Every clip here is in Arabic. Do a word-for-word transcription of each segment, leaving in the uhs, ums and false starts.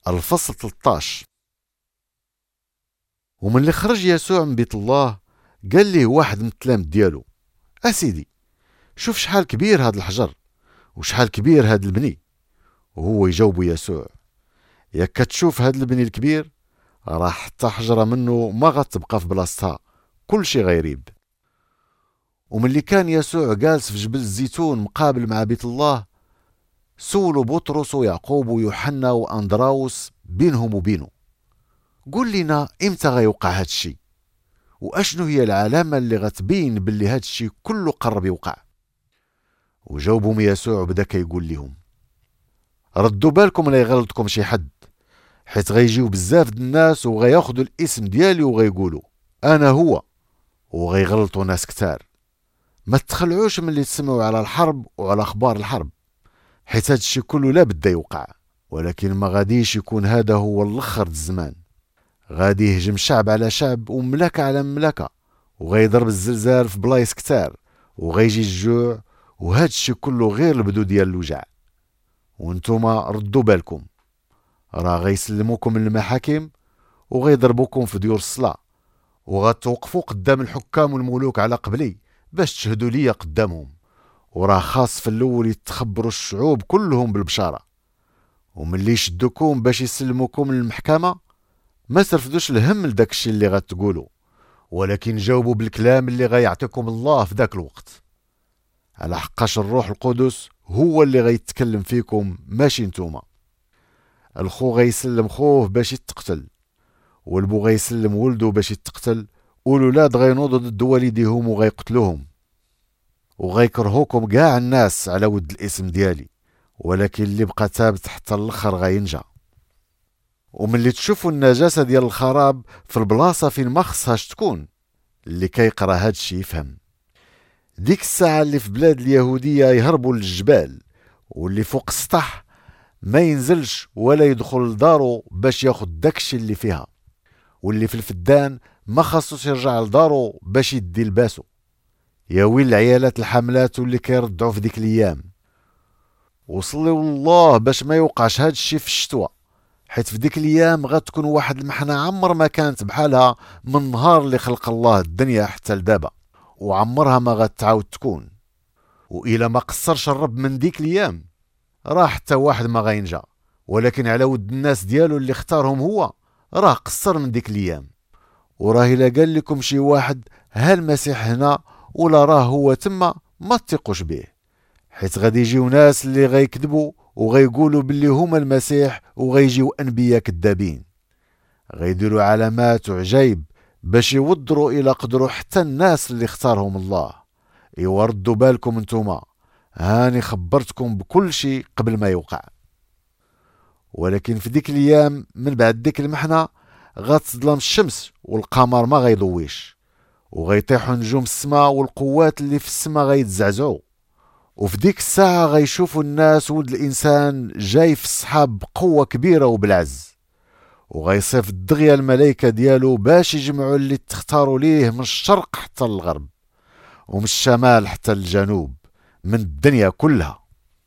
الفصل ثلاثة عشر. ومن اللي خرج يسوع من بيت الله قال ليه واحد من التلامذ ديالو: اسيدي، شوف شحال كبير هاد الحجر وشحال كبير هاد البني. وهو يجاوب يسوع: ياك كتشوف هاد البني الكبير، راه حتى حجره منه ما غتبقى في بلاصتها، كل شي غيريب. وملي كان يسوع جالس في جبل الزيتون مقابل مع بيت الله، سولوا بطرس ويعقوب ويوحنا واندراوس بينهم وبينه: قول لنا امتى غيوقع هاد الشي، واشنو هي العلامه اللي غتبين باللي هاد الشي كله قرب يوقع؟ وجاوبهم يسوع وبدا كيقول لهم: ردوا بالكم لا يغلطكم شي حد، حيت غيجيو بزاف د الناس وغياخدوا الاسم ديالي وغيقولوا انا هو، وغيغلطوا ناس كتار. ما تخلعوش من اللي تسمعوا على الحرب وعلى اخبار الحرب، حيت هاد الشي كله لا بدا يوقع، ولكن ما غاديش يكون هذا هو الاخر د الزمان. غادي يهجم شعب على شعب ومملكه على مملكه، وغيضرب الزلزال في بلايص كتار، وغيجي الجوع، وهاد الشي كله غير البدو ديال الوجع. وانتوما ردوا بالكم، راه غيسلموكم للمحاكم وغيضربوكم في ديور الصلاة، وغتوقفوا قدام الحكام والملوك على قبلي باش تشهدوا ليا قدامهم، وراه خاص في الاول يتخبروا الشعوب كلهم بالبشارة. وملي يشدوكم باش يسلموكم للمحكمة، ما ترفدوش الهم لداك الشي اللي غتقولوا، ولكن جاوبوا بالكلام اللي غيعطيكم الله في داك الوقت، على حقاش الروح القدس هو اللي غيتكلم فيكم ماشي نتوما. الخو غيسلم خوه باش يتقتل، والبو غيسلم ولده باش يتقتل، والولاد غينوضوا ضد والديهم وغيقتلوهم، وغيكرهوكم كاع الناس على ود الاسم ديالي، ولكن اللي بقى ثابت حتى الاخر غينجا. وملي تشوفوا النجاسة ديال الخراب في البلاصة فين ما خصهاش تكون، اللي كيقرا هادشي يفهم. ديك الساعة اللي في بلاد اليهودية يهربوا للجبال، واللي فوق السطح ما ينزلش ولا يدخل لدارو باش ياخد داكشي اللي فيها، واللي في الفدان ما خاصوش يرجع لدارو باش يدي لباسو. يا ويل العيالات الحملات واللي كيرضعوا في ديك الايام. وصلوا الله باش ما يوقعش هاد الشي في الشتوى، حيت في ديك الايام غتكون واحد المحنة عمر ما كانت بحالها من نهار اللي خلق الله الدنيا حتى لدابا، وعمرها ما غتعاود تكون. وإلا ما قصرش الرب من ديك الايام، راه حتى واحد ما غينجا، ولكن على ود الناس ديالو اللي اختارهم هو راه قصر من ديك الايام. وراه الا قال لكم شي واحد ها المسيح هنا ولا راه هو تما، ما تثقوش به، حيت غادي يجيو ناس اللي غيكذبوا وغيقولوا باللي هما المسيح، وغيجيو انبياء كذابين، غيديروا علامات وعجايب باش يوضروا الى قدروا حتى الناس اللي اختارهم الله. يوردوا بالكم انتوما، هاني خبرتكم بكل شيء قبل ما يوقع. ولكن في ديك الايام من بعد ديك المحنة غتظلم الشمس والقمر ما غيضويش، وغيطيحوا نجوم السماء والقوات اللي في السماء غيتزعزعوا. وفي ديك الساعة غيشوفوا الناس ولد الانسان جاي في السحاب بقوة كبيرة وبالعز، وغيصيف الدغيا الملائكة ديالو باش يجمعوا اللي تختاروا ليه من الشرق حتى الغرب، ومن الشمال حتى الجنوب، من الدنيا كلها.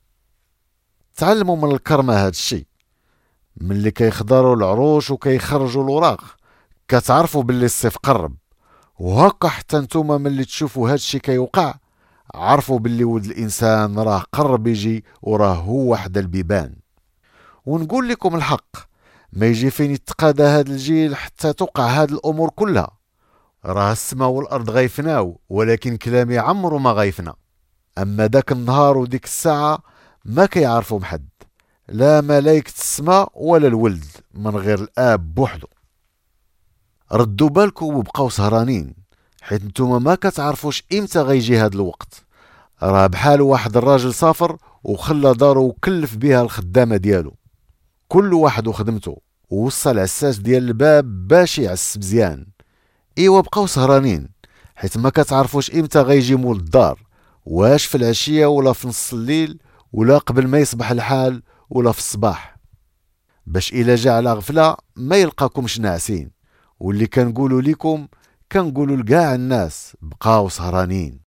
تعلموا من الكرمة هاد الشي، من اللي كيخضروا العروش وكيخرجوا الوراق كتعرفوا باللي الصيف قرب. وهكا حتى نتوما من اللي تشوفوا هاد الشي كيوقع، عرفوا باللي ولد الانسان راه قرب يجي، وراه هو واحد البيبان. ونقول لكم الحق، ما يجي فين يتقادى هاد الجيل حتى توقع هاد الامور كلها. راه السماء والارض غيفناو، ولكن كلامي عمرو ما غيفنى. اما داك النهار وديك الساعة ما كيعرفوا بحد، لا ملائكة السماء ولا الولد، من غير الاب بوحدو. ردوا بالكم وبقاو سهرانين، حيت نتوما ما كتعرفوش امتى غيجي هاد الوقت. راه بحال واحد الراجل سافر وخلى دارو وكلف بها الخدامة ديالو، كل واحد وخدمته، ووصل العساس ديال الباب باش يعس مزيان. ايوا بقاو سهرانين، حيت ما كتعرفوش امتى غيجي مول الدار، واش في العشية ولا في نص الليل، ولا قبل ما يصبح الحال ولا في الصباح، باش إلا جا على غفلة ما يلقاكمش ناعسين. واللي كنقولوا لكم كنقولوا لكاع الناس، بقاو سهرانين.